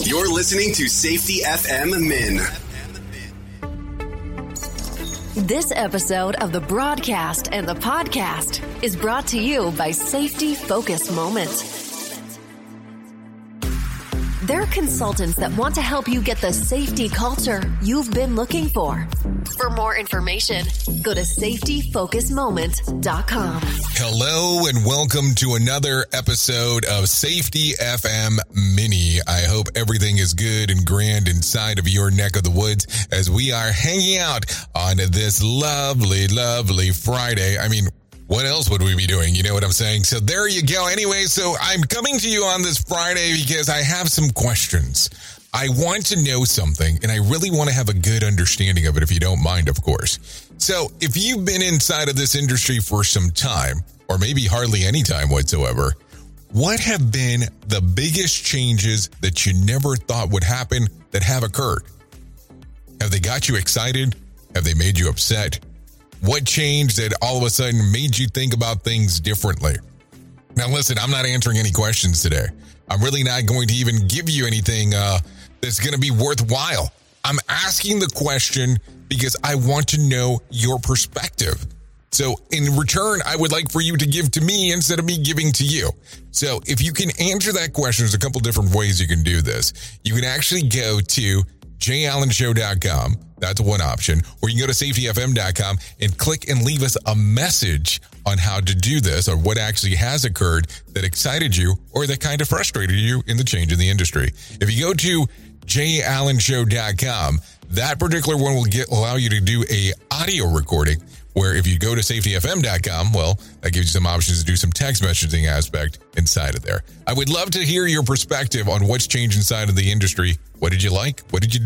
You're listening to Safety FM Min. This episode of the broadcast and the podcast is brought to you by Safety Focus Moments. They're consultants that want to help you get the safety culture you've been looking for. For more information, go to safetyfocusmoment.com. Hello and welcome to another episode of Safety FM Mini. I hope everything is good and grand inside of your neck of the woods as we are hanging out on this lovely, lovely Friday. I mean, what else would we be doing? You know what I'm saying? So there you go. Anyway, so I'm coming to you on this Friday because I have some questions. I want to know something, and I really want to have a good understanding of it, if you don't mind, of course. So if you've been inside of this industry for some time, or maybe hardly any time whatsoever, what have been the biggest changes that you never thought would happen that have occurred? Have they got you excited? Have they made you upset? What changed that all of a sudden made you think about things differently? Now, listen, I'm not answering any questions today. I'm really not going to even give you anything that's going to be worthwhile. I'm asking the question because I want to know your perspective. So in return, I would like for you to give to me instead of me giving to you. So if you can answer that question, there's a couple different ways you can do this. You can actually go to jallenshow.com. That's one option. Or you can go to safetyfm.com and click and leave us a message on how to do this or what actually has occurred that excited you or that kind of frustrated you in the change in the industry. If you go to jallenshow.com, that particular one will allow you to do a audio recording where if you go to safetyfm.com, well, that gives you some options to do some text messaging aspect inside of there. I would love to hear your perspective on what's changed inside of the industry. What did you like? What did you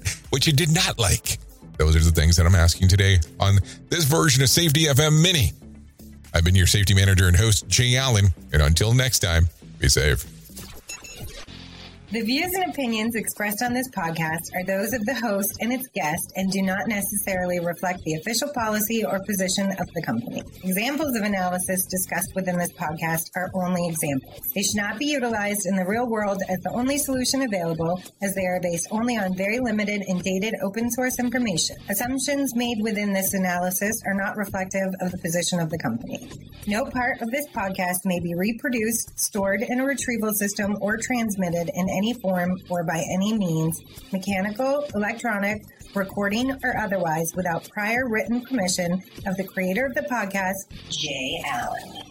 not like? Those are the things that I'm asking today on this version of Safety FM Mini. I've been your safety manager and host, Jay Allen, and until next time, be safe. The views and opinions expressed on this podcast are those of the host and its guest and do not necessarily reflect the official policy or position of the company. Examples of analysis discussed within this podcast are only examples. They should not be utilized in the real world as the only solution available, as they are based only on very limited and dated open source information. Assumptions made within this analysis are not reflective of the position of the company. No part of this podcast may be reproduced, stored in a retrieval system, or transmitted in any form or by any means, mechanical, electronic, recording, or otherwise, without prior written permission of the creator of the podcast, Jay Allen.